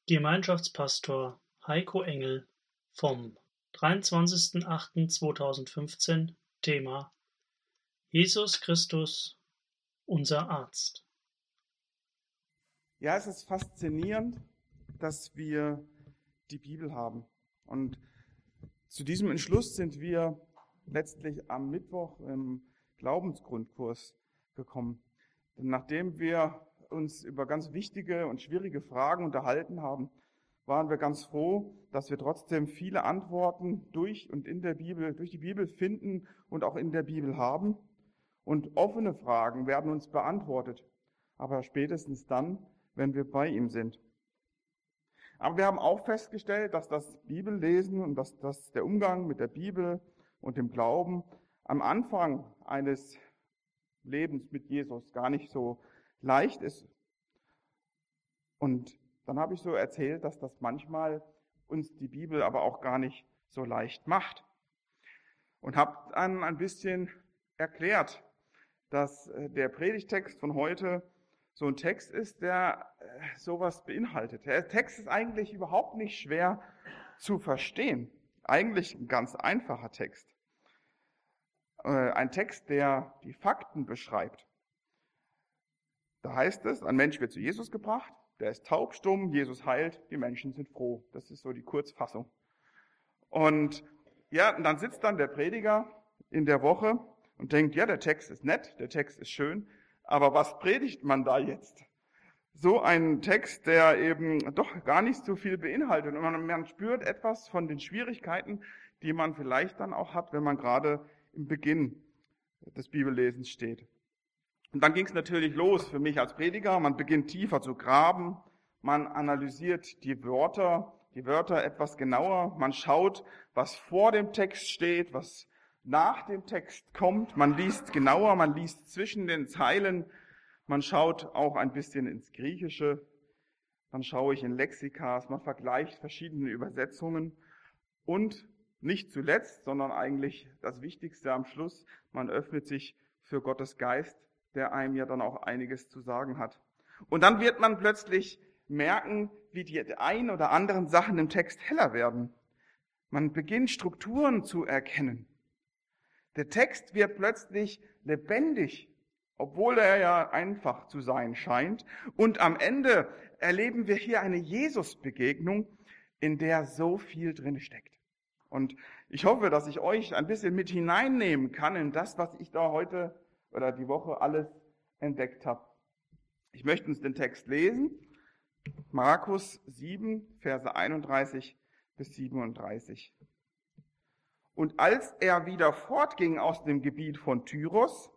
Gemeinschaftspastor Heiko Engel vom 23.08.2015. Thema: Jesus Christus, unser Arzt. Ja, es ist faszinierend, dass wir die Bibel haben. Und zu diesem Entschluss sind wir letztlich am Mittwoch im Glaubensgrundkurs gekommen. Denn nachdem wir uns über ganz wichtige und schwierige Fragen unterhalten haben, waren wir ganz froh, dass wir trotzdem viele Antworten durch die Bibel finden und auch in der Bibel haben. Und offene Fragen werden uns beantwortet, aber spätestens dann, wenn wir bei ihm sind. Aber wir haben auch festgestellt, dass das Bibellesen und dass der Umgang mit der Bibel und dem Glauben am Anfang eines Lebens mit Jesus gar nicht so leicht ist. Und dann habe ich so erzählt, dass das manchmal uns die Bibel aber auch gar nicht so leicht macht. Und habe dann ein bisschen erklärt, dass der Predigtext von heute so ein Text ist, der sowas beinhaltet. Der Text ist eigentlich überhaupt nicht schwer zu verstehen. Eigentlich ein ganz einfacher Text. Ein Text, der die Fakten beschreibt. Da heißt es, ein Mensch wird zu Jesus gebracht, der ist taubstumm, Jesus heilt, die Menschen sind froh. Das ist so die Kurzfassung. Und ja, und dann sitzt dann der Prediger in der Woche und denkt, ja, der Text ist nett, der Text ist schön, aber was predigt man da jetzt? So ein Text, der eben doch gar nicht so viel beinhaltet. Und man spürt etwas von den Schwierigkeiten, die man vielleicht dann auch hat, wenn man gerade im Beginn des Bibellesens steht. Und dann ging es natürlich los für mich als Prediger. Man beginnt tiefer zu graben, man analysiert die Wörter etwas genauer, man schaut, was vor dem Text steht, was nach dem Text kommt, man liest genauer, man liest zwischen den Zeilen, man schaut auch ein bisschen ins Griechische, dann schaue ich in Lexikas, man vergleicht verschiedene Übersetzungen und nicht zuletzt, sondern eigentlich das Wichtigste am Schluss, man öffnet sich für Gottes Geist, der einem ja dann auch einiges zu sagen hat. Und dann wird man plötzlich merken, wie die ein oder anderen Sachen im Text heller werden. Man beginnt Strukturen zu erkennen. Der Text wird plötzlich lebendig, obwohl er ja einfach zu sein scheint. Und am Ende erleben wir hier eine Jesus-Begegnung, in der so viel drin steckt. Und ich hoffe, dass ich euch ein bisschen mit hineinnehmen kann in das, was ich da heute oder die Woche alles entdeckt habe. Ich möchte uns den Text lesen. Markus 7, Verse 31 bis 37. Und als er wieder fortging aus dem Gebiet von Tyrus,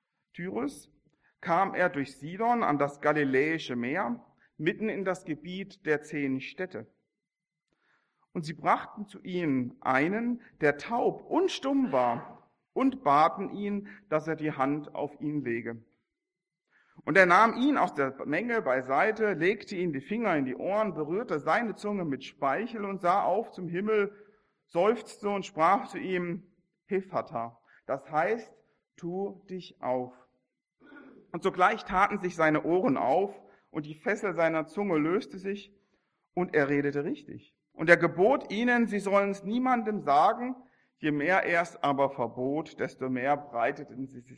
kam er durch Sidon an das Galiläische Meer, mitten in das Gebiet der 10 Städte. Und sie brachten zu ihm einen, der taub und stumm war, und baten ihn, dass er die Hand auf ihn lege. Und er nahm ihn aus der Menge beiseite, legte ihm die Finger in die Ohren, berührte seine Zunge mit Speichel und sah auf zum Himmel, seufzte und sprach zu ihm, Hephata, das heißt, tu dich auf. Und sogleich taten sich seine Ohren auf und die Fessel seiner Zunge löste sich und er redete richtig. Und er gebot ihnen, sie sollen es niemandem sagen, je mehr er es aber verbot, desto mehr breitete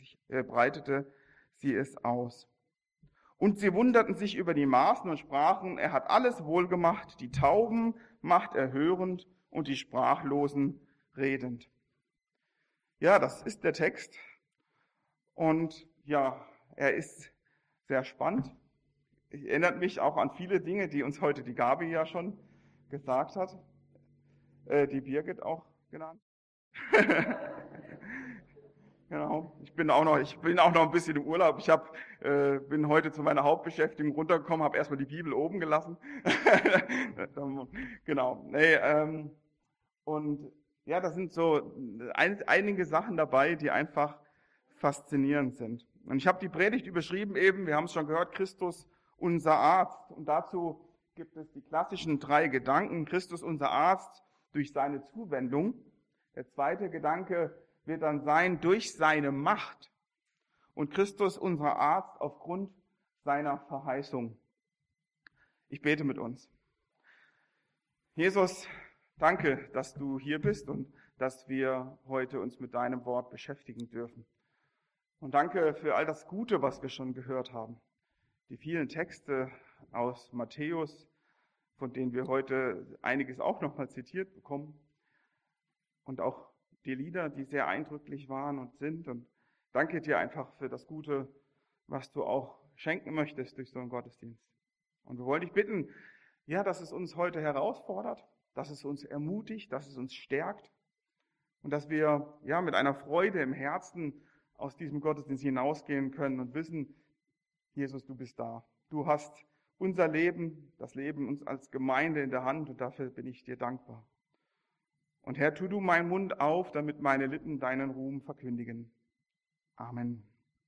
sie es aus. Und sie wunderten sich über die Maßen und sprachen, er hat alles wohlgemacht, die Tauben macht er hörend und die Sprachlosen redend. Ja, das ist der Text. Und ja, er ist sehr spannend. Ich erinnere mich auch an viele Dinge, die uns heute die Gabi ja schon gesagt hat, die Birgit auch genannt. Genau. Ich bin auch noch ein bisschen im Urlaub. Ich bin heute zu meiner Hauptbeschäftigung runtergekommen, habe erstmal die Bibel oben gelassen. Genau. Und ja, da sind so einige Sachen dabei, die einfach faszinierend sind. Und ich habe die Predigt überschrieben eben, wir haben es schon gehört, Christus, unser Arzt. Und dazu gibt es die klassischen 3 Gedanken. Christus, unser Arzt, durch seine Zuwendung. Der zweite Gedanke wird dann sein, durch seine Macht. Und Christus, unser Arzt, aufgrund seiner Verheißung. Ich bete mit uns. Jesus, danke, dass du hier bist und dass wir heute uns mit deinem Wort beschäftigen dürfen. Und danke für all das Gute, was wir schon gehört haben. Die vielen Texte aus Matthäus, von denen wir heute einiges auch nochmal zitiert bekommen. Und auch die Lieder, die sehr eindrücklich waren und sind. Und danke dir einfach für das Gute, was du auch schenken möchtest durch so einen Gottesdienst. Und wir wollen dich bitten, ja, dass es uns heute herausfordert, dass es uns ermutigt, dass es uns stärkt und dass wir ja mit einer Freude im Herzen aus diesem Gottesdienst hinausgehen können und wissen, Jesus, du bist da. Du hast unser Leben, das Leben uns als Gemeinde in der Hand und dafür bin ich dir dankbar. Und Herr, tu du meinen Mund auf, damit meine Lippen deinen Ruhm verkündigen. Amen.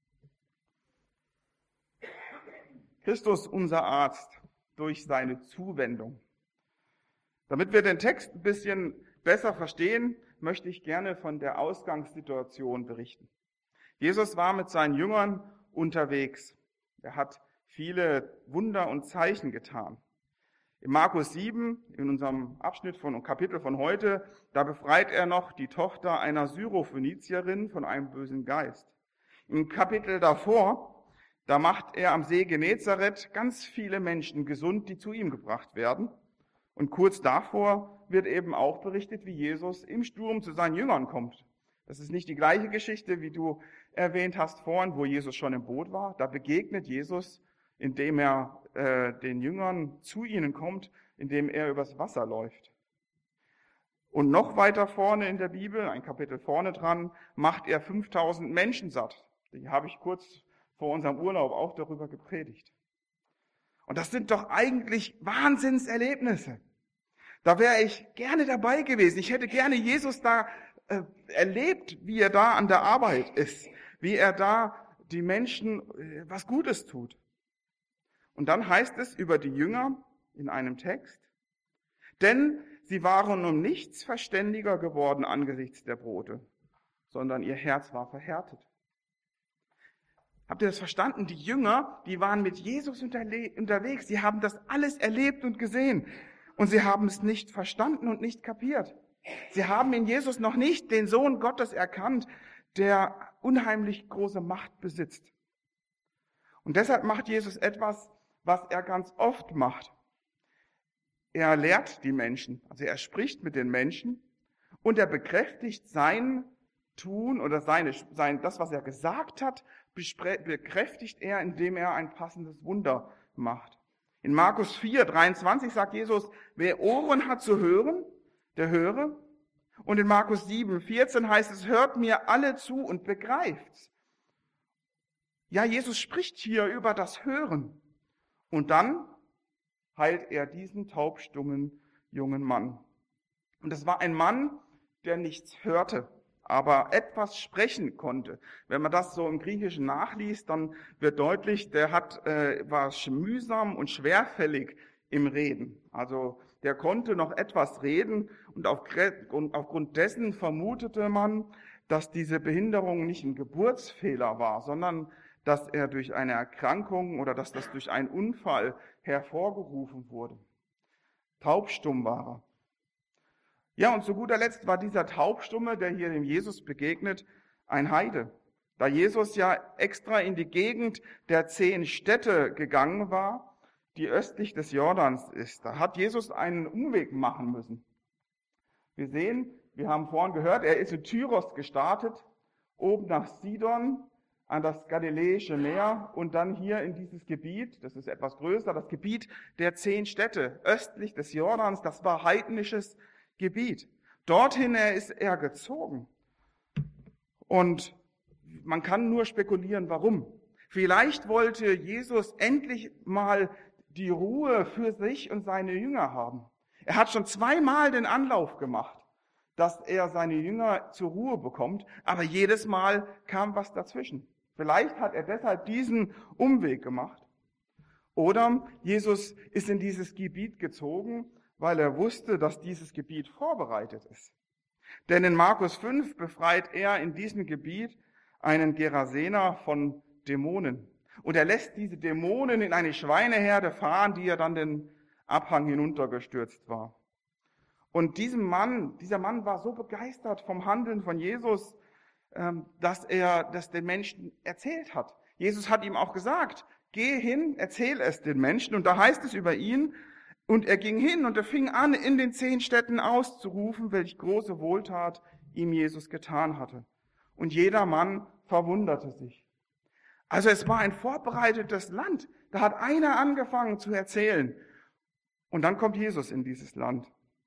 Christus, unser Arzt, durch seine Zuwendung. Damit wir den Text ein bisschen besser verstehen, möchte ich gerne von der Ausgangssituation berichten. Jesus war mit seinen Jüngern unterwegs. Er hat viele Wunder und Zeichen getan. In Markus 7, in unserem Abschnitt und Kapitel von heute, da befreit er noch die Tochter einer Syrophönizierin von einem bösen Geist. Im Kapitel davor, da macht er am See Genezareth ganz viele Menschen gesund, die zu ihm gebracht werden. Und kurz davor wird eben auch berichtet, wie Jesus im Sturm zu seinen Jüngern kommt. Das ist nicht die gleiche Geschichte, wie du erwähnt hast vorhin, wo Jesus schon im Boot war. Da begegnet Jesus, indem er den Jüngern zu ihnen kommt, indem er übers Wasser läuft. Und noch weiter vorne in der Bibel, ein Kapitel vorne dran, macht er 5000 Menschen satt. Die habe ich kurz vor unserem Urlaub auch darüber gepredigt. Und das sind doch eigentlich Wahnsinnserlebnisse. Da wäre ich gerne dabei gewesen. Ich hätte gerne Jesus da erlebt, wie er da an der Arbeit ist, wie er da die Menschen was Gutes tut. Und dann heißt es über die Jünger in einem Text, denn sie waren um nichts verständiger geworden angesichts der Brote, sondern ihr Herz war verhärtet. Habt ihr das verstanden? Die Jünger, die waren mit Jesus unterwegs. Sie haben das alles erlebt und gesehen. Und sie haben es nicht verstanden und nicht kapiert. Sie haben in Jesus noch nicht den Sohn Gottes erkannt, der unheimlich große Macht besitzt. Und deshalb macht Jesus etwas, was er ganz oft macht. Er lehrt die Menschen, also er spricht mit den Menschen und er bekräftigt sein Tun oder das, was er gesagt hat, bekräftigt er, indem er ein passendes Wunder macht. In Markus 4, 23 sagt Jesus, wer Ohren hat zu hören, der höre. Und in Markus 7, 14 heißt es, hört mir alle zu und begreift's. Ja, Jesus spricht hier über das Hören. Und dann heilt er diesen taubstummen jungen Mann. Und es war ein Mann, der nichts hörte, aber etwas sprechen konnte. Wenn man das so im Griechischen nachliest, dann wird deutlich, der war mühsam und schwerfällig im Reden. Also der konnte noch etwas reden und aufgrund dessen vermutete man, dass diese Behinderung nicht ein Geburtsfehler war, sondern dass er durch eine Erkrankung oder dass das durch einen Unfall hervorgerufen wurde. Taubstumm war er. Ja, und zu guter Letzt war dieser Taubstumme, der hier dem Jesus begegnet, ein Heide. Da Jesus ja extra in die Gegend der 10 Städte gegangen war, die östlich des Jordans ist, da hat Jesus einen Umweg machen müssen. Wir haben vorhin gehört, er ist in Tyros gestartet, oben nach Sidon, an das Galiläische Meer und dann hier in dieses Gebiet, das ist etwas größer, das Gebiet der 10 Städte östlich des Jordans, das war heidnisches Gebiet. Dorthin ist er gezogen. Und man kann nur spekulieren, warum. Vielleicht wollte Jesus endlich mal die Ruhe für sich und seine Jünger haben. Er hat schon 2-mal den Anlauf gemacht, dass er seine Jünger zur Ruhe bekommt, aber jedes Mal kam was dazwischen. Vielleicht hat er deshalb diesen Umweg gemacht. Oder Jesus ist in dieses Gebiet gezogen, weil er wusste, dass dieses Gebiet vorbereitet ist. Denn in Markus 5 befreit er in diesem Gebiet einen Gerasener von Dämonen. Und er lässt diese Dämonen in eine Schweineherde fahren, die ja dann den Abhang hinuntergestürzt war. Und dieser Mann war so begeistert vom Handeln von Jesus, dass er das den Menschen erzählt hat. Jesus hat ihm auch gesagt, geh hin, erzähl es den Menschen. Und da heißt es über ihn, und er ging hin und er fing an, in den 10 Städten auszurufen, welch große Wohltat ihm Jesus getan hatte. Und jeder Mann verwunderte sich. Also es war ein vorbereitetes Land. Da hat einer angefangen zu erzählen. Und dann kommt Jesus in dieses Land.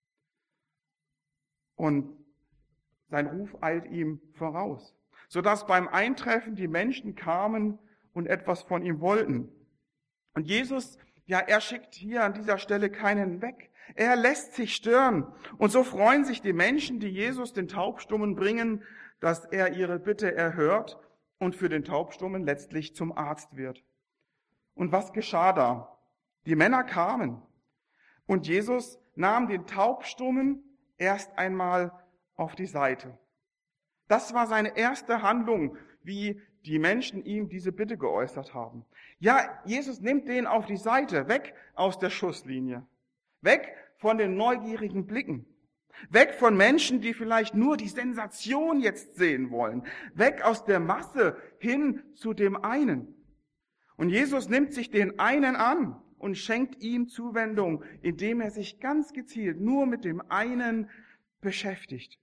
Und sein Ruf eilt ihm voraus, sodass beim Eintreffen die Menschen kamen und etwas von ihm wollten. Und Jesus, er schickt hier an dieser Stelle keinen weg. Er lässt sich stören. Und so freuen sich die Menschen, die Jesus den Taubstummen bringen, dass er ihre Bitte erhört und für den Taubstummen letztlich zum Arzt wird. Und was geschah da? Die Männer kamen und Jesus nahm den Taubstummen erst einmal auf die Seite. Das war seine erste Handlung, wie die Menschen ihm diese Bitte geäußert haben. Ja, Jesus nimmt den auf die Seite, weg aus der Schusslinie, weg von den neugierigen Blicken, weg von Menschen, die vielleicht nur die Sensation jetzt sehen wollen, weg aus der Masse hin zu dem einen. Und Jesus nimmt sich den einen an und schenkt ihm Zuwendung, indem er sich ganz gezielt nur mit dem einen beschäftigt.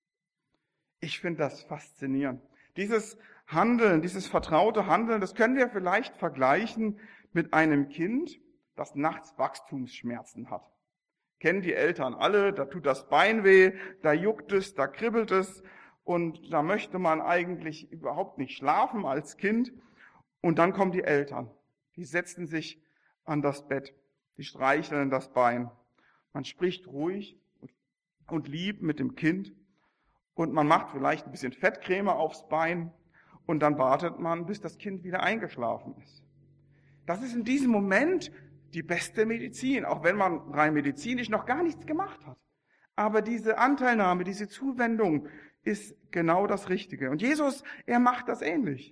Ich finde das faszinierend. Dieses Handeln, dieses vertraute Handeln, das können wir vielleicht vergleichen mit einem Kind, das nachts Wachstumsschmerzen hat. Kennen die Eltern alle, da tut das Bein weh, da juckt es, da kribbelt es und da möchte man eigentlich überhaupt nicht schlafen als Kind. Und dann kommen die Eltern, die setzen sich an das Bett, die streicheln das Bein. Man spricht ruhig und lieb mit dem Kind und man macht vielleicht ein bisschen Fettcreme aufs Bein und dann wartet man, bis das Kind wieder eingeschlafen ist. Das ist in diesem Moment die beste Medizin, auch wenn man rein medizinisch noch gar nichts gemacht hat. Aber diese Anteilnahme, diese Zuwendung ist genau das Richtige. Und Jesus, er macht das ähnlich.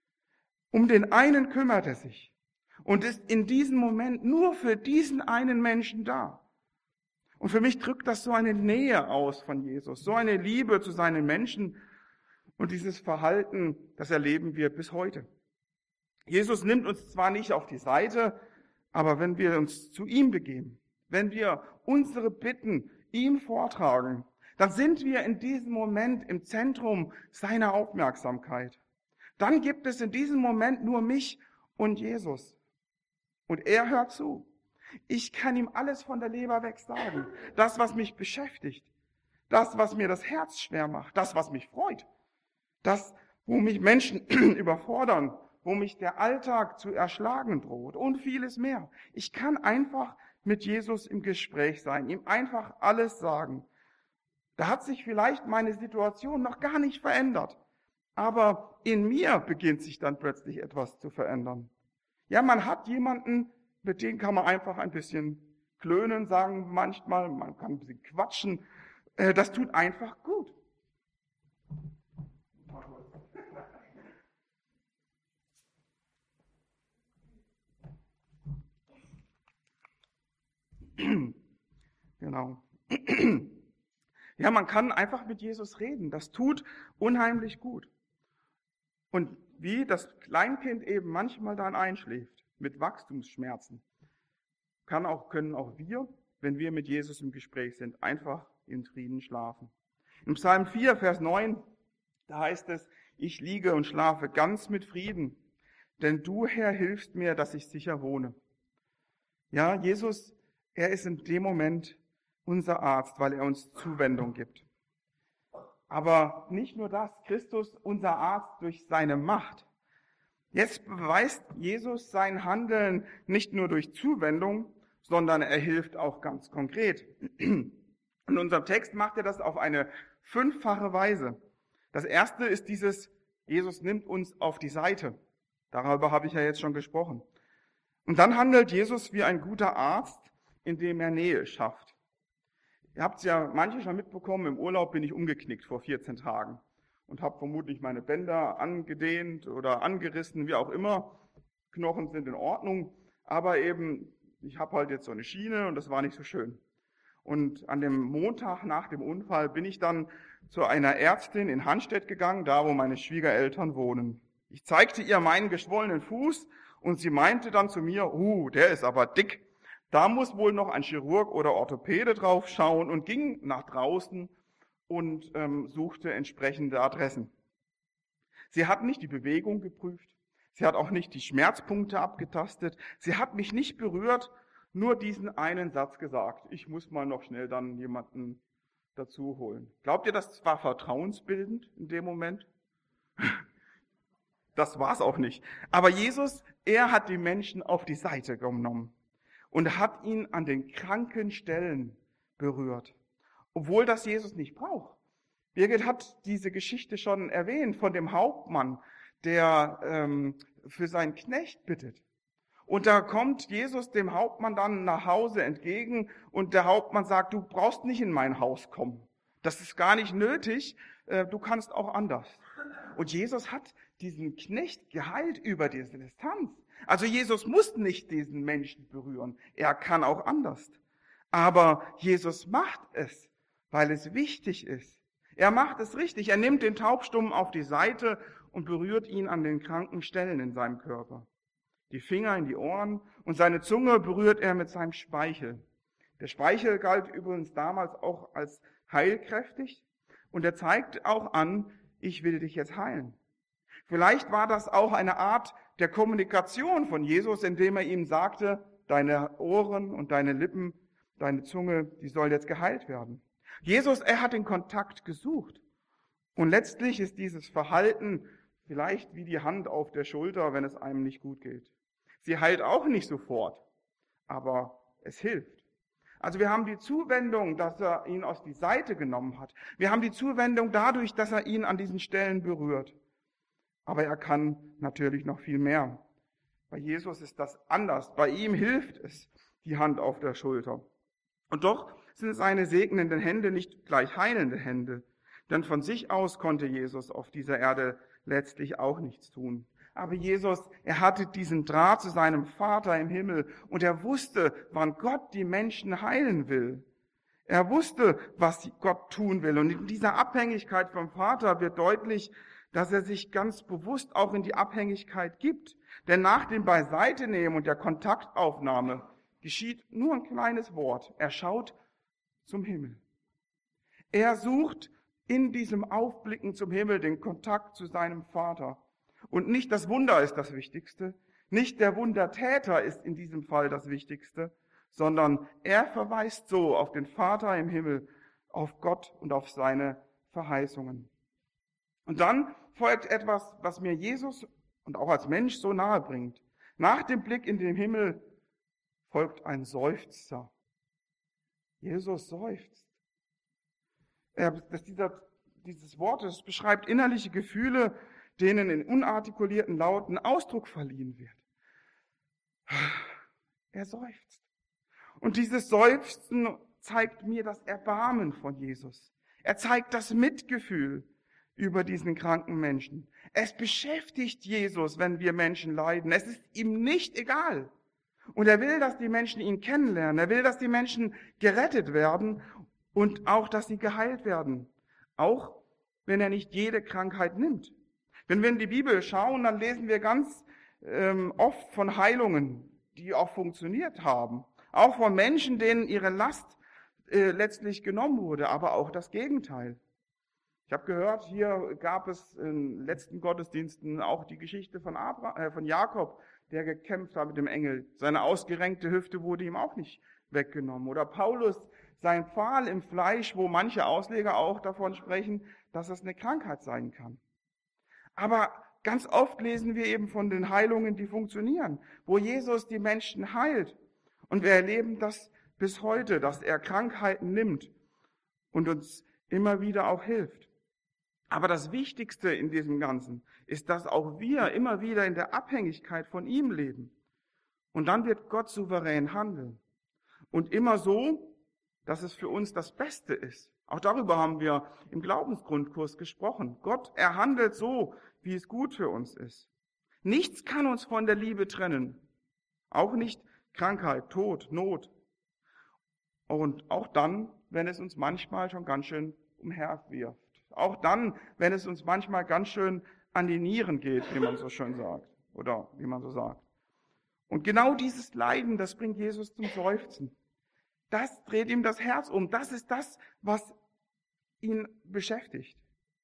Um den einen kümmert er sich und ist in diesem Moment nur für diesen einen Menschen da. Und für mich drückt das so eine Nähe aus von Jesus, so eine Liebe zu seinen Menschen. Und dieses Verhalten, das erleben wir bis heute. Jesus nimmt uns zwar nicht auf die Seite, aber wenn wir uns zu ihm begeben, wenn wir unsere Bitten ihm vortragen, dann sind wir in diesem Moment im Zentrum seiner Aufmerksamkeit. Dann gibt es in diesem Moment nur mich und Jesus. Und er hört zu. Ich kann ihm alles von der Leber weg sagen. Das, was mich beschäftigt. Das, was mir das Herz schwer macht. Das, was mich freut. Das, wo mich Menschen überfordern. Wo mich der Alltag zu erschlagen droht. Und vieles mehr. Ich kann einfach mit Jesus im Gespräch sein. Ihm einfach alles sagen. Da hat sich vielleicht meine Situation noch gar nicht verändert. Aber in mir beginnt sich dann plötzlich etwas zu verändern. Ja, man hat jemanden, mit dem kann man einfach ein bisschen klönen, sagen manchmal, man kann ein bisschen quatschen. Das tut einfach gut. Genau. Ja, man kann einfach mit Jesus reden. Das tut unheimlich gut. Und wie das Kleinkind eben manchmal dann einschläft, mit Wachstumsschmerzen, können auch wir, wenn wir mit Jesus im Gespräch sind, einfach in Frieden schlafen. Im Psalm 4, Vers 9, da heißt es, ich liege und schlafe ganz mit Frieden, denn du, Herr, hilfst mir, dass ich sicher wohne. Ja, Jesus, er ist in dem Moment unser Arzt, weil er uns Zuwendung gibt. Aber nicht nur das, Christus, unser Arzt durch seine Macht. Jetzt beweist Jesus sein Handeln nicht nur durch Zuwendung, sondern er hilft auch ganz konkret. In unserem Text macht er das auf eine 5-fache Weise. Das erste ist dieses, Jesus nimmt uns auf die Seite. Darüber habe ich ja jetzt schon gesprochen. Und dann handelt Jesus wie ein guter Arzt, indem er Nähe schafft. Ihr habt es ja manche schon mitbekommen, im Urlaub bin ich umgeknickt vor 14 Tagen und habe vermutlich meine Bänder angedehnt oder angerissen, wie auch immer. Knochen sind in Ordnung, aber eben, ich habe halt jetzt so eine Schiene und das war nicht so schön. Und an dem Montag nach dem Unfall bin ich dann zu einer Ärztin in Hanstedt gegangen, da wo meine Schwiegereltern wohnen. Ich zeigte ihr meinen geschwollenen Fuß und sie meinte dann zu mir, der ist aber dick. Da muss wohl noch ein Chirurg oder Orthopäde drauf schauen, und ging nach draußen und suchte entsprechende Adressen. Sie hat nicht die Bewegung geprüft. Sie hat auch nicht die Schmerzpunkte abgetastet. Sie hat mich nicht berührt, nur diesen einen Satz gesagt. Ich muss mal noch schnell dann jemanden dazu holen. Glaubt ihr, das war vertrauensbildend in dem Moment? Das war es auch nicht. Aber Jesus, er hat die Menschen auf die Seite genommen und hat ihn an den kranken Stellen berührt. Obwohl das Jesus nicht braucht. Birgit hat diese Geschichte schon erwähnt von dem Hauptmann, der für seinen Knecht bittet. Und da kommt Jesus dem Hauptmann dann nach Hause entgegen und der Hauptmann sagt, du brauchst nicht in mein Haus kommen. Das ist gar nicht nötig, du kannst auch anders. Und Jesus hat diesen Knecht geheilt über diese Distanz. Also Jesus muss nicht diesen Menschen berühren, er kann auch anders. Aber Jesus macht es, weil es wichtig ist. Er macht es richtig, er nimmt den Taubstummen auf die Seite und berührt ihn an den kranken Stellen in seinem Körper. Die Finger in die Ohren und seine Zunge berührt er mit seinem Speichel. Der Speichel galt übrigens damals auch als heilkräftig und er zeigt auch an, ich will dich jetzt heilen. Vielleicht war das auch eine Art der Kommunikation von Jesus, indem er ihm sagte, deine Ohren und deine Lippen, deine Zunge, die soll jetzt geheilt werden. Jesus, er hat den Kontakt gesucht. Und letztlich ist dieses Verhalten vielleicht wie die Hand auf der Schulter, wenn es einem nicht gut geht. Sie heilt auch nicht sofort, aber es hilft. Also wir haben die Zuwendung, dass er ihn aus die Seite genommen hat. Wir haben die Zuwendung dadurch, dass er ihn an diesen Stellen berührt. Aber er kann natürlich noch viel mehr. Bei Jesus ist das anders. Bei ihm hilft es, die Hand auf der Schulter. Und doch sind seine segnenden Hände nicht gleich heilende Hände. Denn von sich aus konnte Jesus auf dieser Erde letztlich auch nichts tun. Aber Jesus, er hatte diesen Draht zu seinem Vater im Himmel und er wusste, wann Gott die Menschen heilen will. Er wusste, was Gott tun will. Und in dieser Abhängigkeit vom Vater wird deutlich, dass er sich ganz bewusst auch in die Abhängigkeit gibt. Denn nach dem Beiseitenehmen und der Kontaktaufnahme geschieht nur ein kleines Wort. Er schaut zum Himmel. Er sucht in diesem Aufblicken zum Himmel den Kontakt zu seinem Vater. Und nicht das Wunder ist das Wichtigste, nicht der Wundertäter ist in diesem Fall das Wichtigste, sondern er verweist so auf den Vater im Himmel, auf Gott und auf seine Verheißungen. Und dann folgt etwas, was mir Jesus und auch als Mensch so nahe bringt. Nach dem Blick in den Himmel folgt ein Seufzer. Jesus seufzt. Dieses Wort, das beschreibt innerliche Gefühle, denen in unartikulierten Lauten Ausdruck verliehen wird. Er seufzt. Und dieses Seufzen zeigt mir das Erbarmen von Jesus. Er zeigt das Mitgefühl über diesen kranken Menschen. Es beschäftigt Jesus, wenn wir Menschen leiden. Es ist ihm nicht egal. Und er will, dass die Menschen ihn kennenlernen. Er will, dass die Menschen gerettet werden und auch, dass sie geheilt werden. Auch wenn er nicht jede Krankheit nimmt. Wenn wir in die Bibel schauen, dann lesen wir ganz oft von Heilungen, die auch funktioniert haben. Auch von Menschen, denen ihre Last letztlich genommen wurde, aber auch das Gegenteil. Ich habe gehört, hier gab es in den letzten Gottesdiensten auch die Geschichte von Jakob, der gekämpft hat mit dem Engel. Seine ausgerenkte Hüfte wurde ihm auch nicht weggenommen. Oder Paulus, sein Pfahl im Fleisch, wo manche Ausleger auch davon sprechen, dass es eine Krankheit sein kann. Aber ganz oft lesen wir eben von den Heilungen, die funktionieren, wo Jesus die Menschen heilt. Und wir erleben das bis heute, dass er Krankheiten nimmt und uns immer wieder auch hilft. Aber das Wichtigste in diesem Ganzen ist, dass auch wir immer wieder in der Abhängigkeit von ihm leben. Und dann wird Gott souverän handeln. Und immer so, dass es für uns das Beste ist. Auch darüber haben wir im Glaubensgrundkurs gesprochen. Gott, er handelt so, wie es gut für uns ist. Nichts kann uns von der Liebe trennen. Auch nicht Krankheit, Tod, Not. Und auch dann, wenn es uns manchmal schon ganz schön umherwirft. Auch dann, wenn es uns manchmal ganz schön an die Nieren geht, wie man so schön sagt. Oder wie man so sagt. Und genau dieses Leiden, das bringt Jesus zum Seufzen. Das dreht ihm das Herz um. Das ist das, was ihn beschäftigt.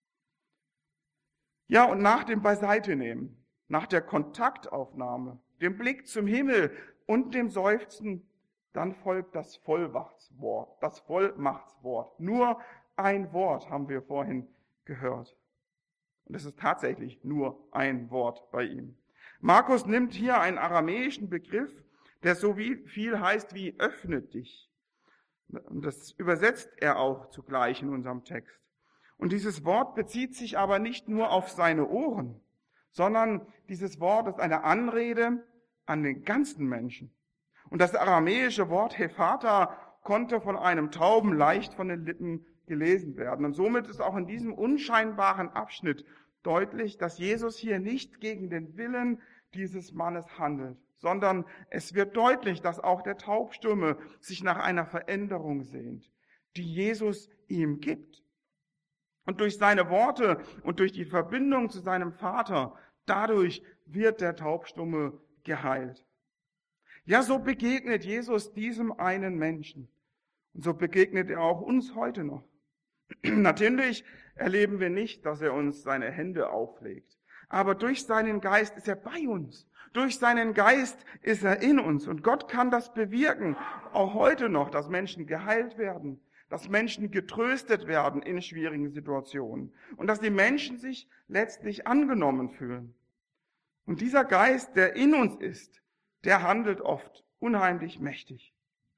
Ja, und nach dem Beiseitenehmen, nach der Kontaktaufnahme, dem Blick zum Himmel und dem Seufzen, dann folgt das Vollmachtswort, das Vollmachtswort. Nur ein Wort haben wir vorhin gehört. Und es ist tatsächlich nur ein Wort bei ihm. Markus nimmt hier einen aramäischen Begriff, der so viel heißt wie öffne dich. Und das übersetzt er auch zugleich in unserem Text. Und dieses Wort bezieht sich aber nicht nur auf seine Ohren, sondern dieses Wort ist eine Anrede an den ganzen Menschen. Und das aramäische Wort Hephata konnte von einem Tauben leicht von den Lippen gelesen werden. Und somit ist auch in diesem unscheinbaren Abschnitt deutlich, dass Jesus hier nicht gegen den Willen dieses Mannes handelt, sondern es wird deutlich, dass auch der Taubstumme sich nach einer Veränderung sehnt, die Jesus ihm gibt. Und durch seine Worte und durch die Verbindung zu seinem Vater, dadurch wird der Taubstumme geheilt. Ja, so begegnet Jesus diesem einen Menschen. Und so begegnet er auch uns heute noch. Natürlich erleben wir nicht, dass er uns seine Hände auflegt. Aber durch seinen Geist ist er bei uns. Durch seinen Geist ist er in uns. Und Gott kann das bewirken, auch heute noch, dass Menschen geheilt werden, dass Menschen getröstet werden in schwierigen Situationen und dass die Menschen sich letztlich angenommen fühlen. Und dieser Geist, der in uns ist, der handelt oft unheimlich mächtig.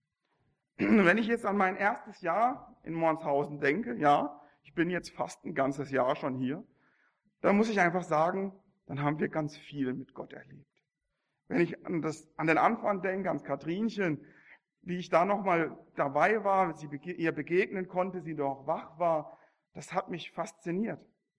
Wenn ich jetzt an mein erstes Jahr in Mornshausen denke, ja, ich bin jetzt fast ein ganzes Jahr schon hier, dann muss ich einfach sagen, dann haben wir ganz viel mit Gott erlebt. Wenn ich an den Anfang denke, ans Katrinchen, wie ich da nochmal dabei war, ihr begegnen konnte, sie noch wach war, das hat mich fasziniert.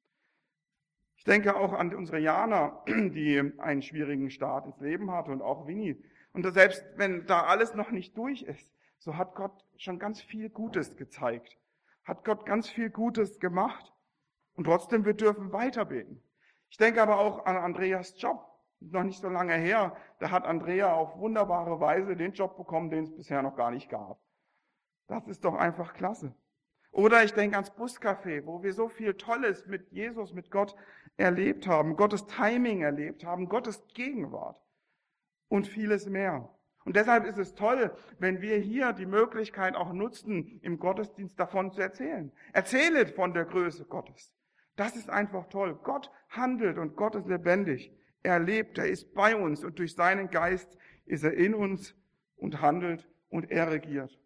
Ich denke auch an unsere Jana, die einen schwierigen Start ins Leben hatte, und auch Winnie. Und selbst wenn da alles noch nicht durch ist, so hat Gott schon ganz viel Gutes gezeigt. Hat Gott ganz viel Gutes gemacht. Und trotzdem, wir dürfen weiterbeten. Ich denke aber auch an Andreas Job. Noch nicht so lange her, da hat Andrea auf wunderbare Weise den Job bekommen, den es bisher noch gar nicht gab. Das ist doch einfach klasse. Oder ich denke ans Buscafé, wo wir so viel Tolles mit Jesus, mit Gott erlebt haben, Gottes Timing erlebt haben, Gottes Gegenwart und vieles mehr. Und deshalb ist es toll, wenn wir hier die Möglichkeit auch nutzen, im Gottesdienst davon zu erzählen. Erzählet von der Größe Gottes. Das ist einfach toll. Gott handelt und Gott ist lebendig. Er lebt, er ist bei uns und durch seinen Geist ist er in uns und handelt und er regiert.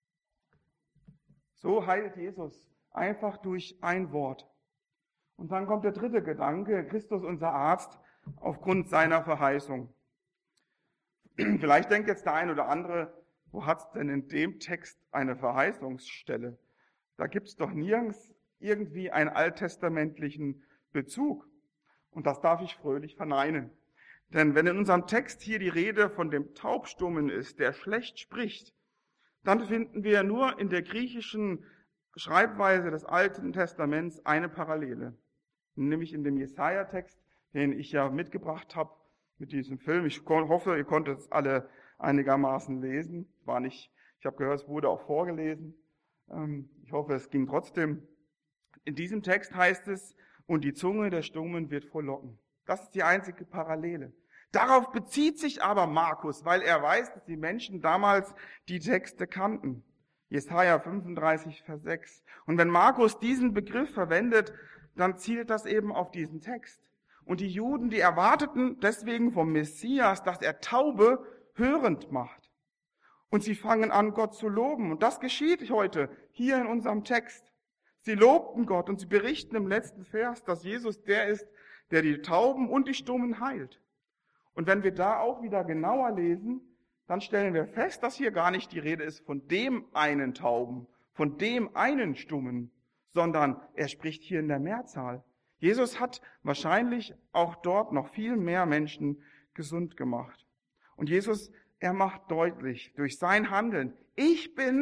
So heilt Jesus einfach durch ein Wort. Und dann kommt der dritte Gedanke, Christus unser Arzt, aufgrund seiner Verheißung. Vielleicht denkt jetzt der ein oder andere, wo hat es denn in dem Text eine Verheißungsstelle? Da gibt es doch nirgends irgendwie einen alttestamentlichen Bezug. Und das darf ich fröhlich verneinen. Denn wenn in unserem Text hier die Rede von dem Taubstummen ist, der schlecht spricht, dann finden wir nur in der griechischen Schreibweise des Alten Testaments eine Parallele. Nämlich in dem Jesaja-Text, den ich ja mitgebracht habe mit diesem Film. Ich hoffe, ihr konntet es alle einigermaßen lesen. Ich habe gehört, es wurde auch vorgelesen. Ich hoffe, es ging trotzdem. In diesem Text heißt es, und die Zunge der Stummen wird frohlocken. Das ist die einzige Parallele. Darauf bezieht sich aber Markus, weil er weiß, dass die Menschen damals die Texte kannten. Jesaja 35, Vers 6. Und wenn Markus diesen Begriff verwendet, dann zielt das eben auf diesen Text. Und die Juden, die erwarteten deswegen vom Messias, dass er Taube hörend macht. Und sie fangen an, Gott zu loben. Und das geschieht heute hier in unserem Text. Sie lobten Gott und sie berichten im letzten Vers, dass Jesus der ist, der die Tauben und die Stummen heilt. Und wenn wir da auch wieder genauer lesen, dann stellen wir fest, dass hier gar nicht die Rede ist von dem einen Tauben, von dem einen Stummen, sondern er spricht hier in der Mehrzahl. Jesus hat wahrscheinlich auch dort noch viel mehr Menschen gesund gemacht. Und Jesus, er macht deutlich durch sein Handeln, ich bin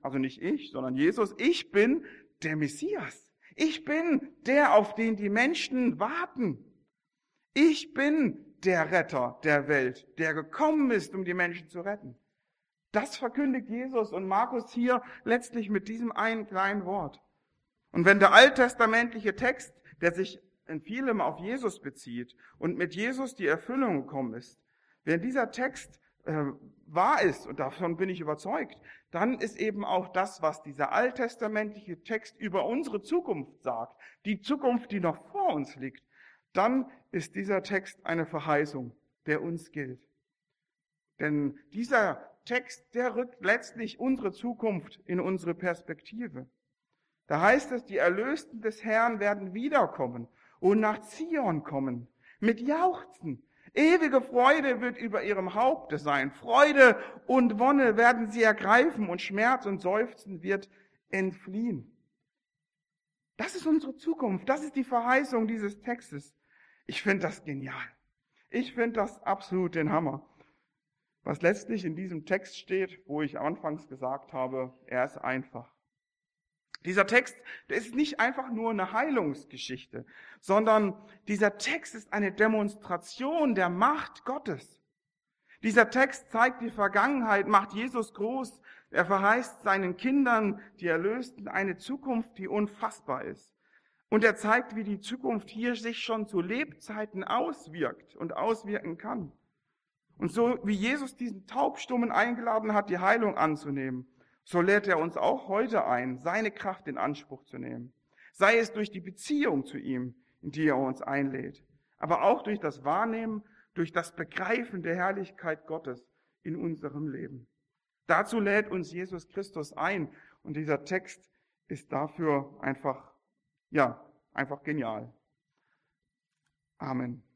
also nicht ich, sondern Jesus, ich bin der Messias. Ich bin der, auf den die Menschen warten. Ich bin der Retter der Welt, der gekommen ist, um die Menschen zu retten. Das verkündigt Jesus und Markus hier letztlich mit diesem einen kleinen Wort. Und wenn der alttestamentliche Text, der sich in vielem auf Jesus bezieht und mit Jesus die Erfüllung gekommen ist, wenn dieser Text wahr ist, und davon bin ich überzeugt, dann ist eben auch das, was dieser alttestamentliche Text über unsere Zukunft sagt, die Zukunft, die noch vor uns liegt, dann ist dieser Text eine Verheißung, der uns gilt. Denn dieser Text, der rückt letztlich unsere Zukunft in unsere Perspektive. Da heißt es, die Erlösten des Herrn werden wiederkommen und nach Zion kommen, mit Jauchzen. Ewige Freude wird über ihrem Haupte sein. Freude und Wonne werden sie ergreifen und Schmerz und Seufzen wird entfliehen. Das ist unsere Zukunft. Das ist die Verheißung dieses Textes. Ich finde das genial. Ich finde das absolut den Hammer. Was letztlich in diesem Text steht, wo ich anfangs gesagt habe, er ist einfach. Dieser Text, der ist nicht einfach nur eine Heilungsgeschichte, sondern dieser Text ist eine Demonstration der Macht Gottes. Dieser Text zeigt die Vergangenheit, macht Jesus groß. Er verheißt seinen Kindern, die Erlösten, eine Zukunft, die unfassbar ist. Und er zeigt, wie die Zukunft hier sich schon zu Lebzeiten auswirkt und auswirken kann. Und so wie Jesus diesen Taubstummen eingeladen hat, die Heilung anzunehmen, so lädt er uns auch heute ein, seine Kraft in Anspruch zu nehmen. Sei es durch die Beziehung zu ihm, in die er uns einlädt, aber auch durch das Wahrnehmen, durch das Begreifen der Herrlichkeit Gottes in unserem Leben. Dazu lädt uns Jesus Christus ein und dieser Text ist dafür einfach genial. Amen.